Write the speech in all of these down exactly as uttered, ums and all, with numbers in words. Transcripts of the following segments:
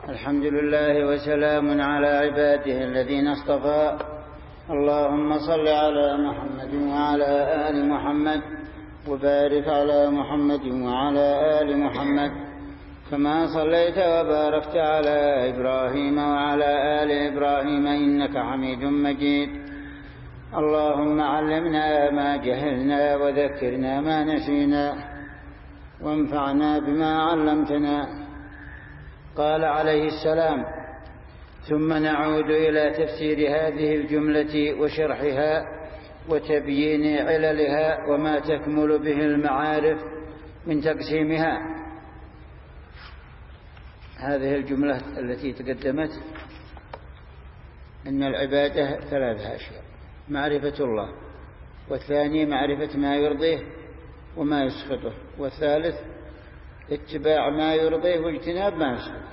الحمد لله وسلام على عباده الذين اصطفى. اللهم صل على محمد وعلى آل محمد وبارك على محمد وعلى آل محمد كما صليت وباركت على إبراهيم وعلى آل إبراهيم إنك حميد مجيد. اللهم علمنا ما جهلنا وذكرنا ما نسينا وانفعنا بما علمتنا. قال عليه السلام: ثم نعود إلى تفسير هذه الجملة وشرحها وتبيين عللها وما تكمل به المعارف من تقسيمها. هذه الجملة التي تقدمت أن العبادة ثلاثة أشياء: معرفة الله، والثاني معرفة ما يرضيه وما يسخطه، والثالث اتباع ما يرضيه واجتناب ما يسخطه.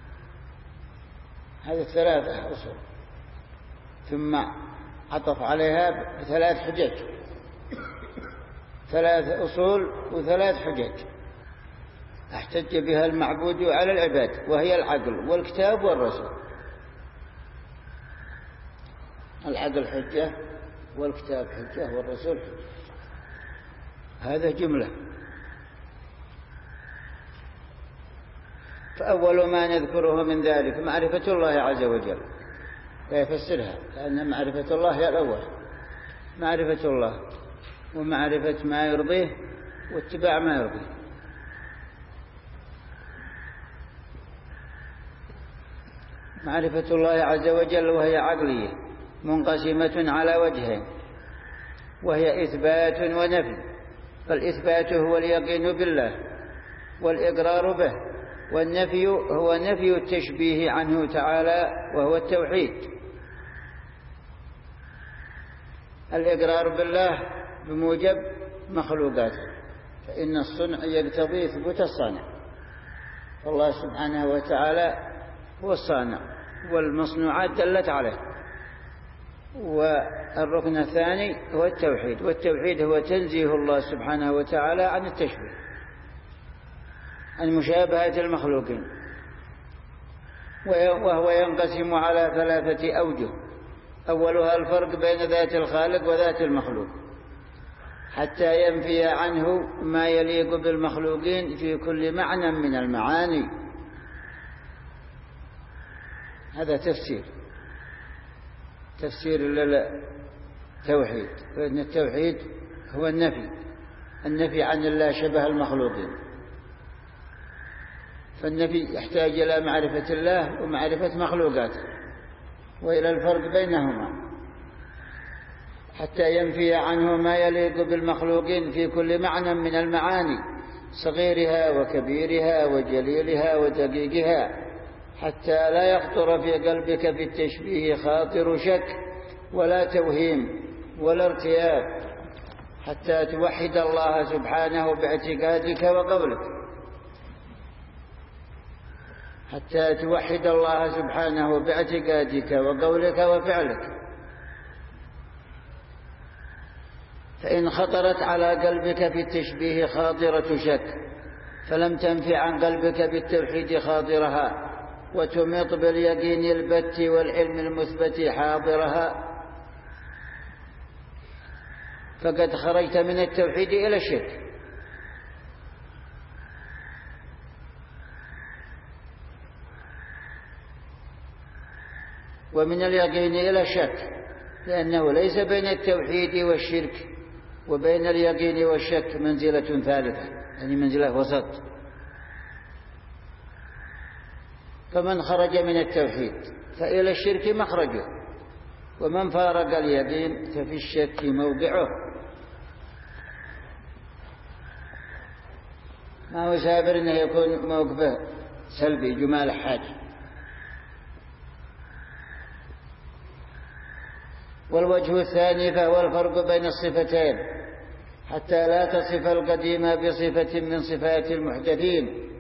هذه الثلاثة أصول، ثم عطف عليها بثلاث حجج، ثلاث أصول وثلاث حجج احتج بها المعبود على العباد، وهي العقل والكتاب والرسول. العقل حجة، والكتاب حجة، والرسول حجة. هذا جملة. فأول ما نذكره من ذلك معرفة الله عز وجل، لا يفسرها، لأن معرفة الله هي الأول: معرفة الله ومعرفة ما يرضيه واتباع ما يرضيه. معرفة الله عز وجل وهي عقلية منقسمة على وجهين، وهي إثبات ونفي. فالإثبات هو اليقين بالله والإقرار به، والنفي هو نفي التشبيه عنه تعالى وهو التوحيد. الإقرار بالله بموجب مخلوقاته، فإن الصنع يقتضي ثبوت الصانع، فالله سبحانه وتعالى هو الصانع والمصنوعات دلت عليه. والركن الثاني هو التوحيد، والتوحيد هو تنزيه الله سبحانه وتعالى عن التشبيه، عن مشابهة المخلوقين. وهو ينقسم على ثلاثة أوجه: أولها الفرق بين ذات الخالق وذات المخلوق، حتى ينفي عنه ما يليق بالمخلوقين في كل معنى من المعاني. هذا تفسير تفسير للتوحيد، فإن التوحيد هو النفي النفي عن الله شبه المخلوقين. فالنفي يحتاج إلى معرفة الله ومعرفة مخلوقاته، وإلى الفرق بينهما، حتى ينفي عنه ما يليق بالمخلوقين في كل معنى من المعاني، صغيرها وكبيرها وجليلها ودقيقها، حتى لا يخطر في قلبك في التشبيه خاطر شك ولا توهيم ولا ارتياب، حتى توحد الله سبحانه باعتقادك وقولك حتى توحد الله سبحانه باعتقادك وقولك وفعلك. فإن خطرت على قلبك في التشبيه خاطرة شك، فلم تنفي عن قلبك بالتوحيد خاطرها، وتمط باليقين البت والعلم المثبت حاضرها، فقد خرجت من التوحيد إلى الشرك. ومن اليقين إلى الشك، لأنه ليس بين التوحيد والشرك وبين اليقين والشك منزلة ثالثة، يعني منزلة وسط. فمن خرج من التوحيد فإلى الشرك مخرجه، ومن فارق اليقين ففي الشك موقعه. ما هو سابر أنه يكون موقفه سلبي جمال حاجة. والوجه الثاني فهو الفرق بين الصفتين، حتى لا تصف القديم بصفة من صفات المحدثين.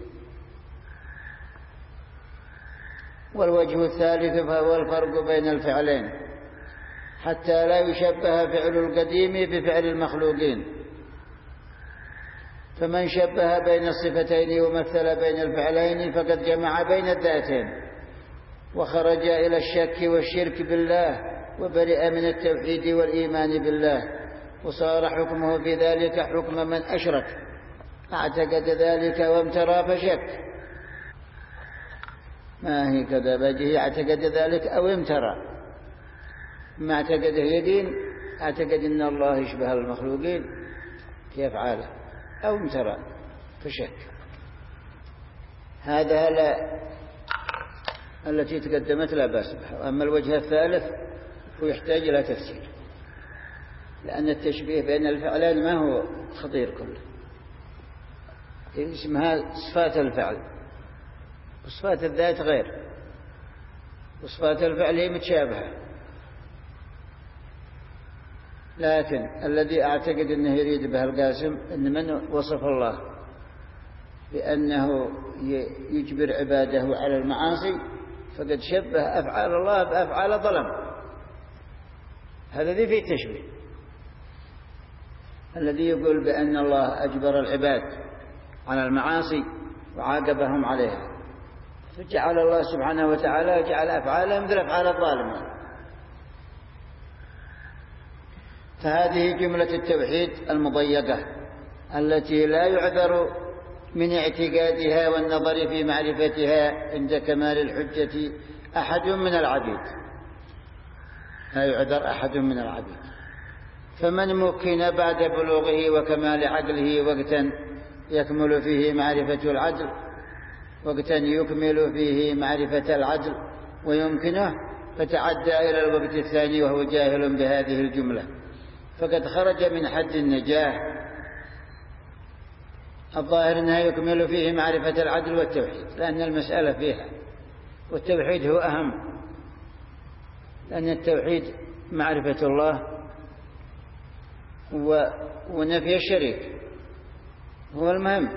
والوجه الثالث فهو الفرق بين الفعلين، حتى لا يشبه فعل القديم بفعل المخلوقين، فمن شبه بين الصفتين ومثل بين الفعلين فقد جمع بين الذاتين وخرج إلى الشك والشرك بالله وبرئ من التوحيد والإيمان بالله، وصار حكمه في ذلك حكم من أشرك، اعتقد ذلك وامترى فشك. ما هي كذا بجه اعتقد ذلك أو امترى، ما اعتقده يدين، اعتقد أن الله يشبه المخلوقين في أفعاله، أو امترى فشك. هذا لا التي تقدمت لا بأس بها. أما الوجه الثالث ويحتاج إلى تفسير، لأن التشبيه بين الفعلين ما هو خطير كله، اسمها صفات الفعل وصفات الذات غير، وصفات الفعل هي متشابهة. لكن الذي أعتقد أنه يريد به القاسم أن من وصف الله بأنه يجبر عباده على المعاصي فقد شبه أفعال الله بأفعال ظلم، هذا ذي فيه تشبيه. الذي يقول بأن الله أجبر العباد على المعاصي وعاقبهم عليها، فجعل الله سبحانه وتعالى جعل أفعالهم مثل أفعال الظالمين. فهذه جملة التوحيد المضيقة التي لا يعذر من اعتقادها والنظر في معرفتها عند كمال الحجة أحد من العبيد، لا يعذر أحد من العبيد. فمن مكن بعد بلوغه وكمال عقله وقتا يكمل فيه معرفة العدل وقتا يكمل فيه معرفة العدل ويمكنه، فتعدى إلى الوقت الثاني وهو جاهل بهذه الجملة فقد خرج من حد النجاة. الظاهر أنها يكمل فيه معرفة العدل والتوحيد، لأن المسألة فيها، والتوحيد هو أهم، لأن التوحيد معرفة الله ونفي الشريك هو المهم.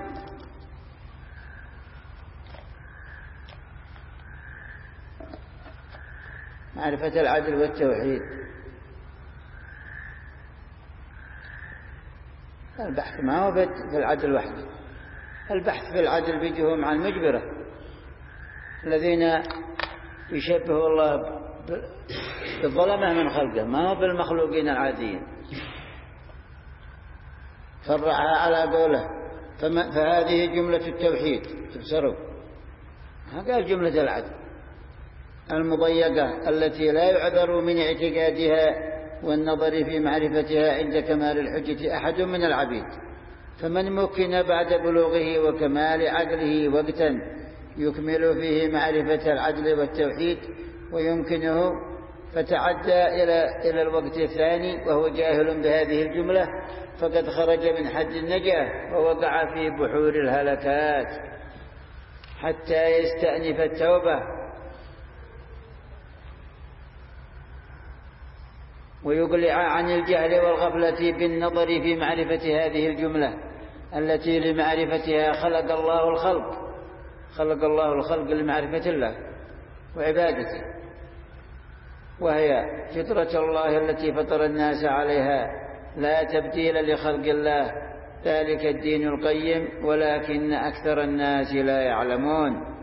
معرفة العدل والتوحيد. البحث ما هو في العدل وحده، البحث في العدل بيجهم عن مجبرة الذين يشبهوا الله بالظلمة من خلقه، ما هو بالمخلوقين العاديين. فرعها على قوله فهذه جملة التوحيد، تبصروا هذا جملة العدل المضيقة التي لا يعذر من اعتقادها والنظر في معرفتها عند كمال الحجة أحد من العبيد. فمن مكن بعد بلوغه وكمال عقله وقتا يكمل فيه معرفة العدل والتوحيد ويمكنه، فتعدى إلى إلى الوقت الثاني وهو جاهل بهذه الجملة فقد خرج من حد النجاة ووقع في بحور الهلكات حتى يستأنف التوبة ويقلع عن الجهل والغفلة بالنظر في معرفة هذه الجملة التي لمعرفتها خلق الله الخلق خلق الله الخلق لمعرفة الله وعبادته، وهي فطرة الله التي فطر الناس عليها لا تبديل لخلق الله، ذلك الدين القيم ولكن أكثر الناس لا يعلمون.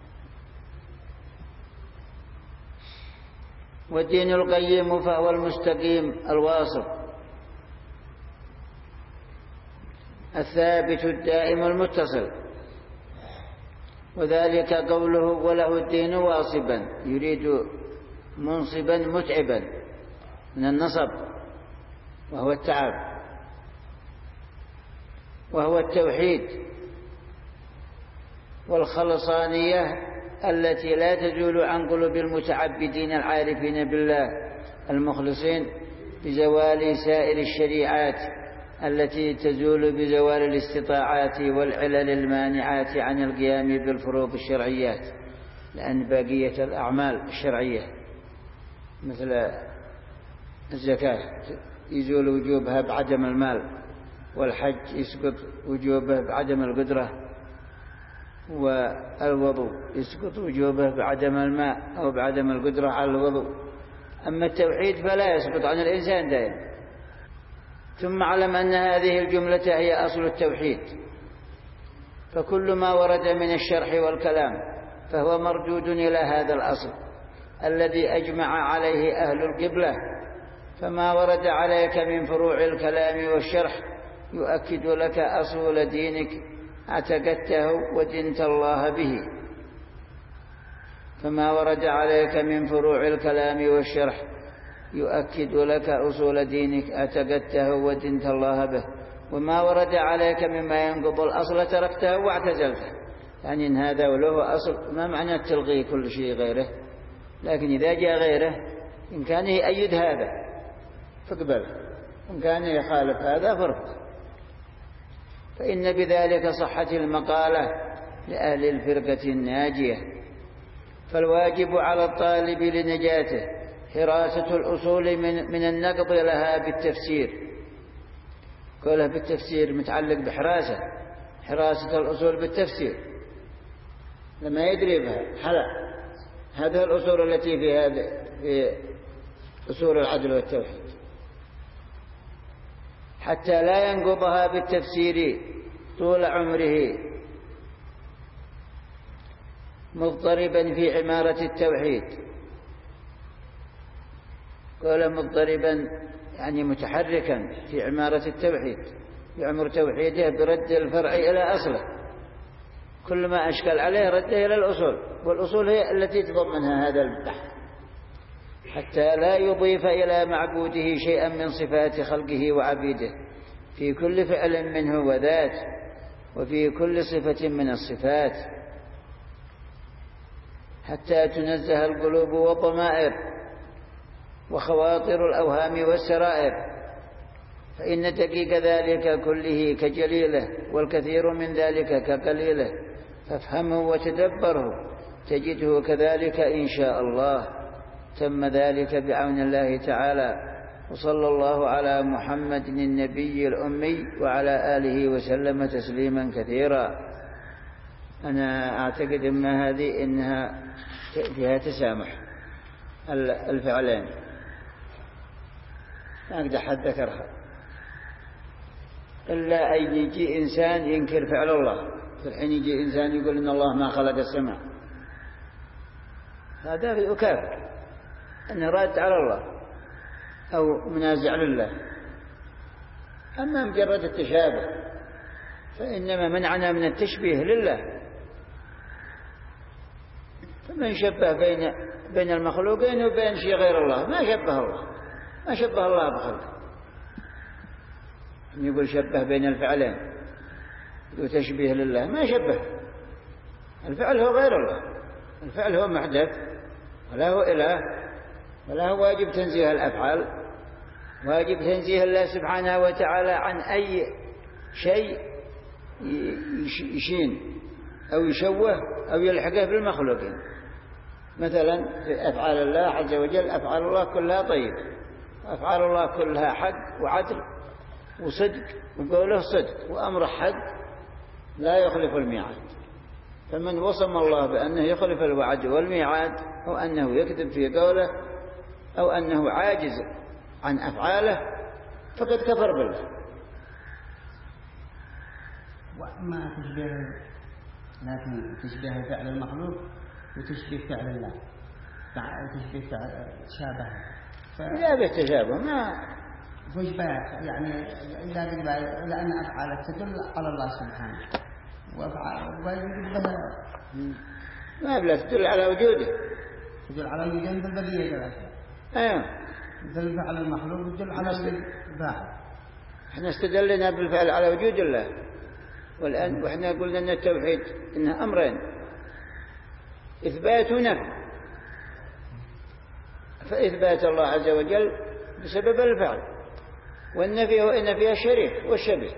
والدين القيم فهو المستقيم الواصف الثابت الدائم المتصل، وذلك قوله وله الدين واصبا، يريد منصبا متعبا من النصب وهو التعب، وهو التوحيد والخلصانية التي لا تزول عن قلوب المتعبدين العارفين بالله المخلصين بزوال سائر الشريعات التي تزول بزوال الاستطاعات والعلل المانعات عن القيام بالفروض الشرعيات، لأن باقية الأعمال الشرعية مثل الزكاة يزول وجوبها بعدم المال، والحج يسقط وجوبه بعدم القدرة، والوضوء يسقط وجوبه بعدم الماء أو بعدم القدرة على الوضوء. أما التوحيد فلا يسقط عن الإنسان دائما. ثم علم أن هذه الجملة هي أصل التوحيد فكل ما ورد من الشرح والكلام فهو مردود إلى هذا الأصل الذي أجمع عليه أهل القبلة. فما ورد عليك من فروع الكلام والشرح يؤكد لك أصول دينك اعتقدته ودنت الله به. فما ورد عليك من فروع الكلام والشرح يؤكد لك أصول دينك اعتقدته ودنت الله به. وما ورد عليك مما ينقض الأصل تركته واعتزلته. يعني إن هذا وله أصل ما معنى تلغي كل شيء غيره، لكن إذا جاء غيره إن كان يؤيد هذا فاقبله، إن كان يخالف هذا فرق. فإن بذلك صحة المقالة لأهل الفرقة الناجية. فالواجب على الطالب لنجاته حراسة الأصول من, من النقض لها بالتفسير. قوله بالتفسير متعلق بحراسة، حراسة الأصول بالتفسير لما يدري بها حلا هذه الأصول التي في هذا في أصول العدل والتوحيد، حتى لا ينقضها بالتفسير طول عمره مضطربا في عمارة التوحيد. قال مضطربا يعني متحركا في عمارة التوحيد، يعمر توحيده برد الفرع إلى أصله، كل ما أشكل عليه رده إلى الأصول، والأصول هي التي تضمنها هذا البحث، حتى لا يضيف إلى معبوده شيئا من صفات خلقه وعبيده في كل فعل منه وذات وفي كل صفة من الصفات، حتى تنزه القلوب والضمائر وخواطر الأوهام والسرائر. فإن دقيق ذلك كله كجليله والكثير من ذلك كقليله، فافهمه وتدبره تجده كذلك إن شاء الله. تم ذلك بعون الله تعالى. وصلى الله على محمد النبي الأمي وعلى آله وسلم تسليما كثيرا. أنا أعتقد أن هذه إنها فيها تسامح الفعلين، ما أقدر حد ذكرها إلا أن يجي إنسان ينكر فعل الله. في الحين يجي إنسان يقول إن الله ما خلق السماء، هذا يكافر أنه راد على الله أو منازع لله. أما مجرد التشابه فإنما منعنا من التشبيه لله. فمن شبه بين بين المخلوقين وبين شيء غير الله ما شبه الله، ما شبه الله بخلقه. يقول شبه بين الفعلين وتشبيه لله، ما شبه. الفعل هو غير الله، الفعل هو محدث ولا هو إله ولا هو واجب تنزيه الأفعال. واجب تنزيه الله سبحانه وتعالى عن أي شيء يشين أو يشوه أو يلحقه بالمخلوقين. مثلا في أفعال الله عز وجل، أفعال الله كلها طيبة، أفعال الله كلها حق وعدل وصدق، وقوله صدق وأمره حق لا يخلف الميعاد. فمن وصم الله بأنه يخلف الوعد والميعاد أو أنه يكذب في قوله أو أنه عاجز عن أفعاله فقد كفر بالله. وأما تشبه لكن تشبه فعل المخلوق وتشبه فعل الله، تشبه فعل تشابه لا بالتشابه ما تشبه يعني إذا قلنا لأن أفعاله تدل على الله سبحانه وأفعاله ما بلا تدل على وجوده، تدل على وجوده مثل البديهة الأشياء. أيوه مثل فعل المخلوق تدل على الفاعل. احنا استدلنا بالفعل على وجود الله، والآن وإحنا قلنا أن التوحيد إنها أمرين، إثبات ونفي. فإثبات الله عز وجل بسبب الفعل، والنفي هو إن فيها الشريك والشبيه.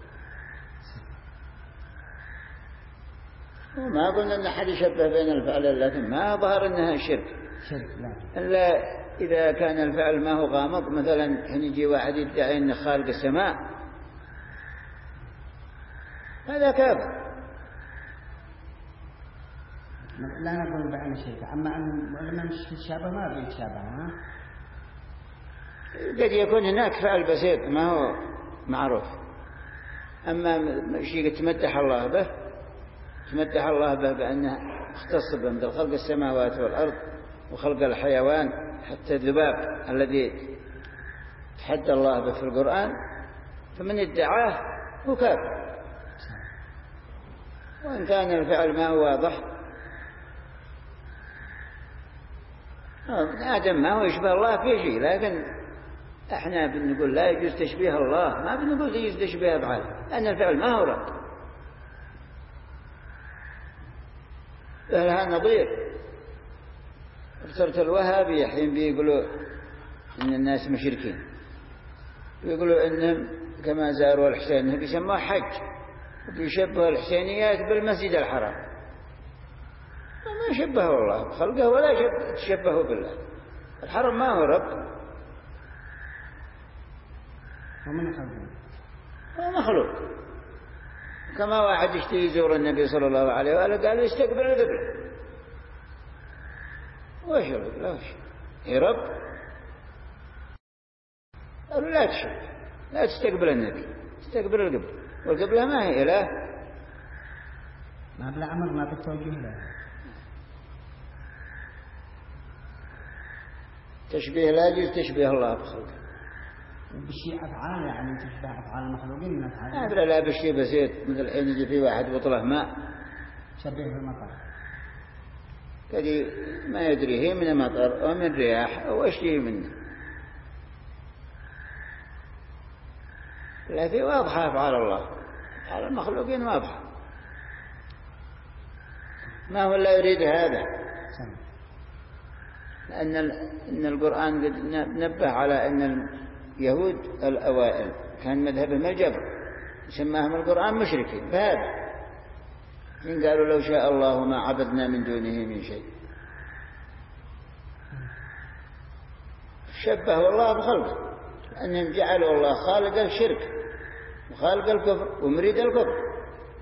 وما قلنا أن أحد يشبه بين الفعل، لكن ما ظهر أنها شرك. إلا إذا كان الفعل ما هو غامض، مثلا حين يجي واحد يدعي أن خالق السماء هذا كافر. لا نقول بعين الشرك، أما أن لما مش تشابه ما بيتشابه. ها قد يكون هناك فعل بسيط ما هو معروف، أما شيء تمدح الله به تمدح الله به بأنه اختص بمثل خلق السماوات والأرض وخلق الحيوان حتى الذباب الذي تحدى الله به في القرآن، فمن ادعاه هو كافر. وإن كان الفعل ما هو واضح، آدم ما هو يشبه الله في شيء، لكن احنا بنقول لا يجوز تشبيه الله، ما بنقول يجوز تشبيه أفعال، لأن الفعل ما هو رب لها نظير. افترت الوهابية حين بيقولوا إن الناس مشركين، بيقولوا إنهم كما زاروا الحسين إنهم بيسموه حج، وبيشبهوا الحسينيات بالمسجد الحرام. ما شبهوا الله بخلقه ولا تشبهوا بالله. الحرم ما هو رب، ومن خلقه هو مخلوق. كما واحد يشتي يزور النبي صلى الله عليه وآله قال يستقبل القبلة، وش القبلة وش هي رب؟ قالوا لا تشبه، لا تستقبل النبي، استقبل القبلة، والقبلة ما هي إله، ما بلا أمر ما بالتوجه له. تشبيه لا يجوز تشبيه الله بخلقه بشيء أفعال، يعني تشبه أفعال المخلوقين من أفعال. لا لا بشيء بسيط، مثل الحين يجي في واحد بطله ماء شبه بالمطر، كذي ما يدري هي من مطر أو من رياح أو شيء منه. لا في واضحة أفعال الله، أفعال المخلوقين واضحة، ما هو لا يريد هذا. لأن إن القرآن قد نبه على أن اليهود الأوائل كان مذهبهم الجبر، سماهم القرآن مشركين بهذا، إن قالوا لو شاء الله ما عبدنا من دونه من شيء. شبهوا الله بخلقه، أنهم جعلوا الله خالق الشرك وخالق الكفر ومريد الكفر.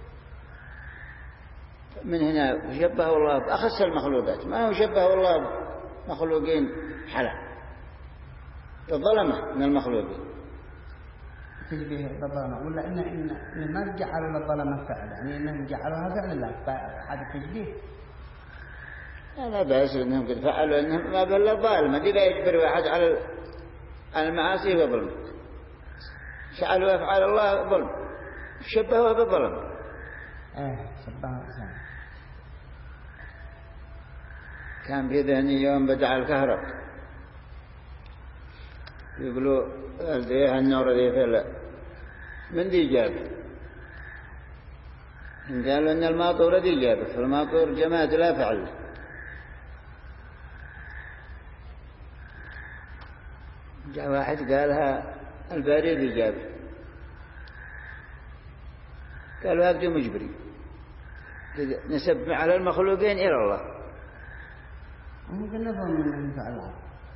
من هنا شبهوا الله بأخص المخلوقات، ما هو شبهوا الله مخلوقين حلا الظلمة من المخلوقين. تشبيه بالظلمة، ولا إن إن إن ما جعلوا الظلمة فعل، يعني إنهم جعلوها فعل الله، هذا التشبيه. لا بأس إنهم قد فعلوا، إنهم ما بل الظالم دي لا يجبر واحد على المعاصي وظلم، شعلوا أفعال الله ظلم، شبهوها بالظلم. إيه شبهها إنسان. كان في ذهني يوم بدع الكهرب، يقولوا الذي النور ذي فلا من ذي جاب، قالوا إن الماطور ذي جاب، فالماطور جماد لا فعل. جاء واحد قالها الباري ذي جاب، قالوا هكذا مجبري، نسب على المخلوقين إلى الله. ممكن نفهم من المفعلات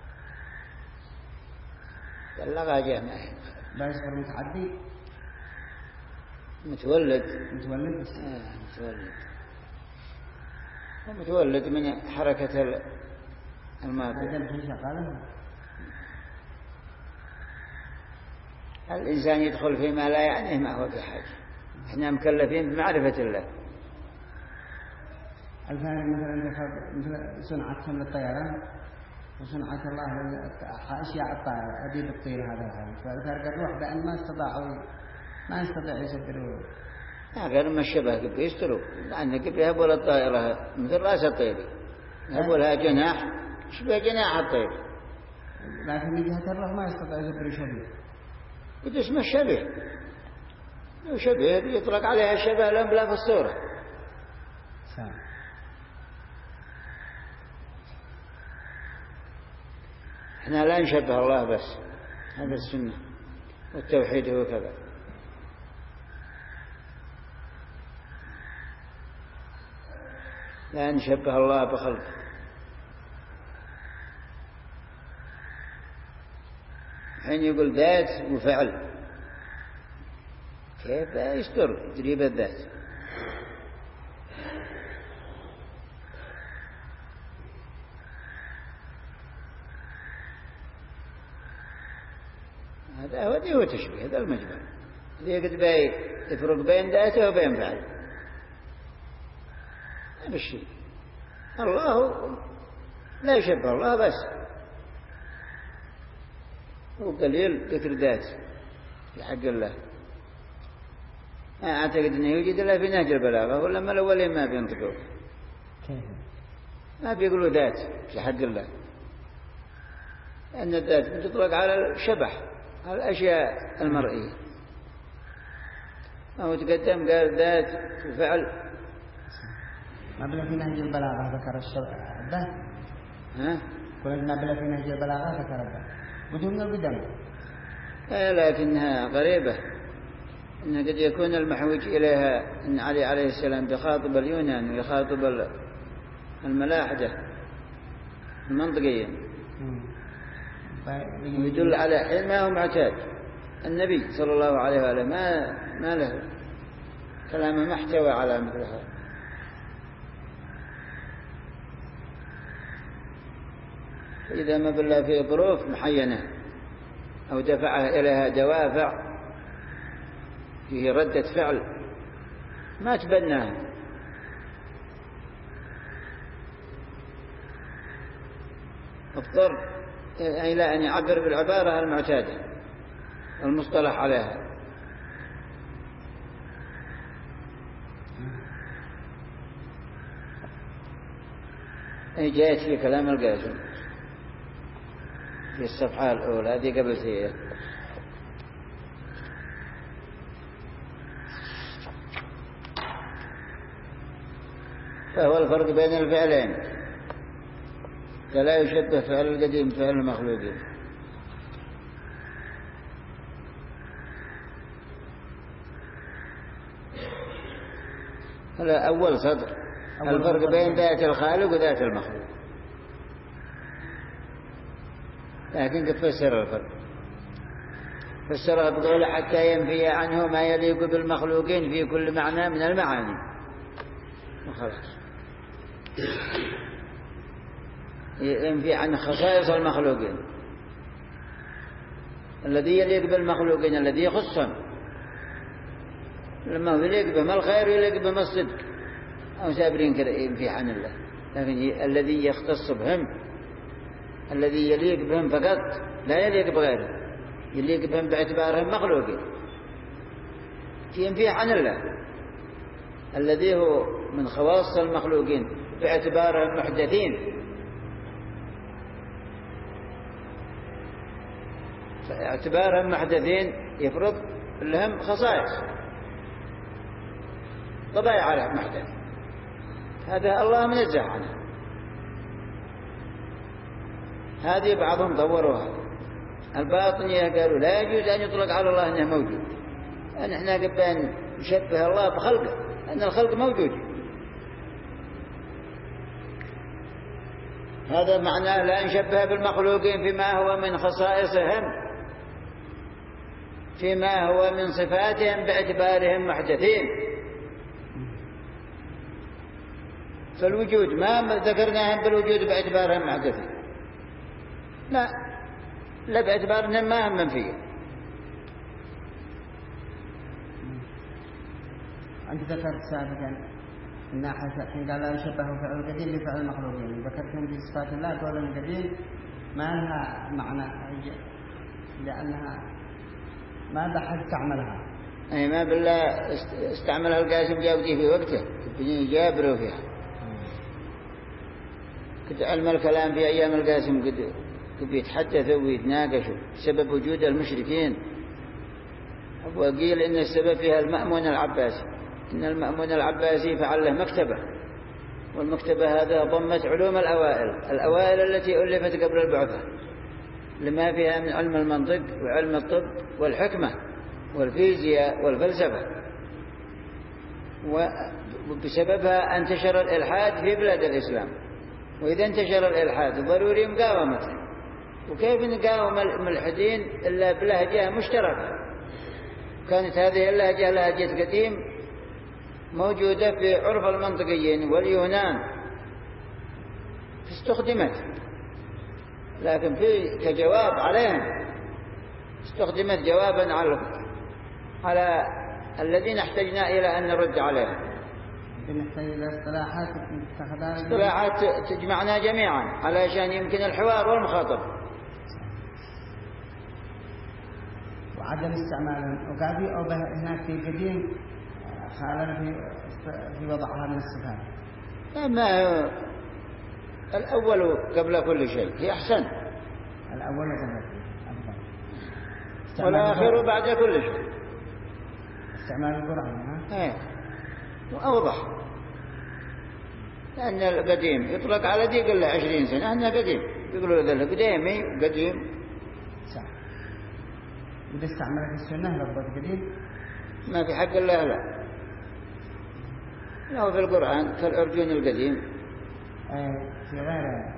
بلغها جامعة بس متعدي متولد متولد بس. آه متولد متولد من حركة الماضي. هذا الشيء شغاله. الإنسان يدخل فيما لا يعنيه ما هو بحاجة، احنا مكلفين بمعرفة الله. الفارق مثلا مثل صنعتهم للطيران وصنعة الله لأشياء الطائرة أديب الطير هذا الحال، فالفرق الروح بأن ما استطاعوا ما يستطيع يسبروا. غير ما الشبه قبل يستروا، لأن قبل يهبوا للطائرة مثل رأس الطير، يهبوا لها جناح شبه جناح الطير، لكن من جهة الروح ما يستطيع يسبروا شبيه. قد اسمه الشبه، لو شبه يطلق عليها الشبه لهم بلا في الصورة. سام. احنا لا نشبه الله بس، هذا السنة والتوحيد هو كذا. لا نشبه الله بخلقه. حين يقول ذات وفعل، كيف يستر تدريب الذات؟ هذا هو دي هو تشبيه، هذا المجبر، ذي قد بي يفرق بين ذاته وبين فعل. بالشيء. الله لا يشبه الله بس، هو قليل ذكر ذات في حق الله. أعتقد أنه يوجد إلا في نهج البلاغة، ولما الأولين ما بينطقوا ما بيقولوا ذات في حق الله، لأن الذات تطلق على الشبح، على الأشياء المرئية. ما هو تقدم قال ذات وفعل. ما بلا في نهج البلاغة ذكر الشبح الذات. ها؟ قلت ما بلا في نهج البلاغة ذكر الذات بدون القدم. لكنها قريبة، إن قد يكون المحوج إليها أن علي عليه السلام بخاطب اليونان ويخاطب الملاحدة المنطقيين، ويدل على حين ما هو معتاد. النبي صلى الله عليه وآله ما ما له كلامه ما احتوى على مثل هذا. إذا ما بالله في ظروف محينة أو دفعها إليها دوافع فيه ردة فعل ما تبناها، اضطر إلى أن يعبر بالعبارة المعتادة المصطلح عليها. أي جاءت في كلام القاسم في الصفحة الأولى هذه قبل سيئة. فهو الفرق بين الفعلين، فلا يشبه فعل القديم فعل المخلوقين. هذا أول سطر، الفرق بين ذات الخالق وذات المخلوق. لكن قد فسر الفرق، فسرها بقوله حتى ينفي عنه ما يليق بالمخلوقين في كل معنى من المعاني، وخلاص ينفي عن خصائص المخلوقين الذي يليق بالمخلوقين الذي يخصهم، لما يليق بهم الخير يليق بهم الصدق أو سابرين كذا ينفي عن الله. لكن الذي يختص بهم الذي يليق بهم فقط لا يليق بغيره، يليق بهم باعتبارهم مخلوقين، ينفي عن الله الذي هو من خواص المخلوقين باعتبارهم محدثين. اعتبارهم محدثين يفرض لهم خصائص طبيعي على محدث، هذا الله منزه عنه. هذه بعضهم طوروها، الباطنية قالوا لا يجوز أن يطلق على الله أنه موجود، أن احنا قبل نشبه الله بخلقه أن الخلق موجود. هذا معناه لا نشبه بالمخلوقين فيما هو من خصائصهم، فيما هو من صفاتهم باعتبارهم محدثين. فالوجود ما ذكرناهم بالوجود باعتبارهم محدثين، لا لا باعتبار أنهم ما هم منفية. أنت ذكرت سابقا أن حين قال لا يشبه فعل القديم بفعل المخلوقين، ذكرتهم في صفات الله قول القديم ما لها معنى لأنها ما بحد تعملها. أي ما بالله استعملها القاسم جاودي في وقته بني جابروا فيها. كنت علم الكلام في أيام القاسم قد بيتحدثوا ويتناقشوا بسبب وجود المشركين، وقيل إن السبب فيها المأمون العباسي، إن المأمون العباسي فعل له مكتبة، والمكتبة هذا ضمت علوم الأوائل الأوائل التي ألفت قبل البعثة لما فيها من علم المنطق وعلم الطب والحكمة والفيزياء والفلسفة، وبسببها انتشر الإلحاد في بلاد الإسلام. وإذا انتشر الإلحاد ضروري مقاومته، وكيف نقاوم الملحدين إلا بلهجة مشتركة؟ كانت هذه اللهجة لهجة قديم موجودة في عرف المنطقيين واليونان استخدمت، لكن في كجواب عليهم استخدمت جوابا على على الذين احتجنا إلى أن نرد عليهم. بنحتاج إلى اصطلاحات تاخذها اصطلاحات تجمعنا جميعا علشان يمكن الحوار والمخاطب. وعدم استعمالهم وقاعد أو هناك في القديم خالنا في في وضعها من الصفات. ما الأول قبل كل شيء هي أحسن. الأول قبل والآخر بعد كل شيء. استعمال القرآن ها؟ ايه وأوضح، لأن القديم يطلق على دي قل له عشرين سنة أنه قديم، يقولوا ذا القديمي قديم. صح. إذا استعملت السنة لفظة قديم ما في حق الله لا. له في القرآن كالأرجون القديم. ايه في غيره.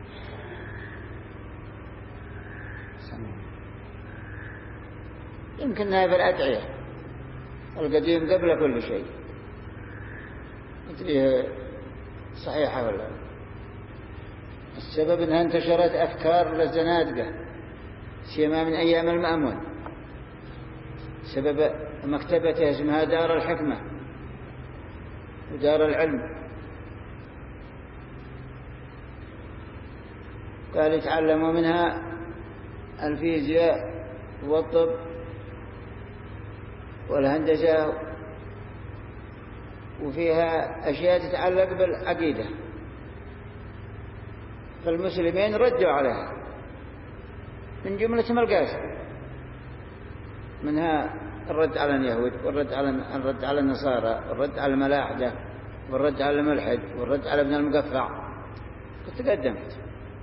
يمكنها في الأدعية القديم قبل كل شيء. أدري صحيحة ولا؟ السبب أنها انتشرت أفكار للزنادقة سيما من أيام المأمون. سبب مكتبته اسمها دار الحكمة ودار العلم. قال يتعلموا منها الفيزياء والطب والهندسة، وفيها أشياء تتعلق بالعقيدة، فالمسلمين ردوا عليها من جملة القاسم، منها الرد على اليهود والرد على الرد على النصارى والرد على الملاحدة والرد على الملحد والرد على ابن المقفع. تقدمت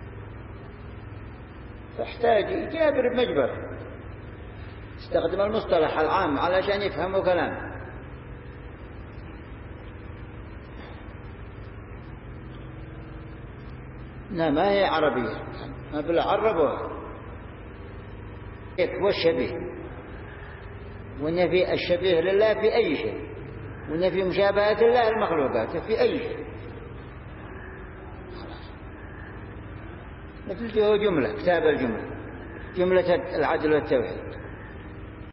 فاحتاج يجابر بمجبر، استخدم المصطلح العام علشان يفهموا كلام. لا ما هي عربية، ما بلا عربوها والشبيه، وإن في الشبيه لله في أي شيء، وإن في مشابهة الله المخلوقات في أي شيء. مثل جملة كتاب الجملة، جملة العدل والتوحيد،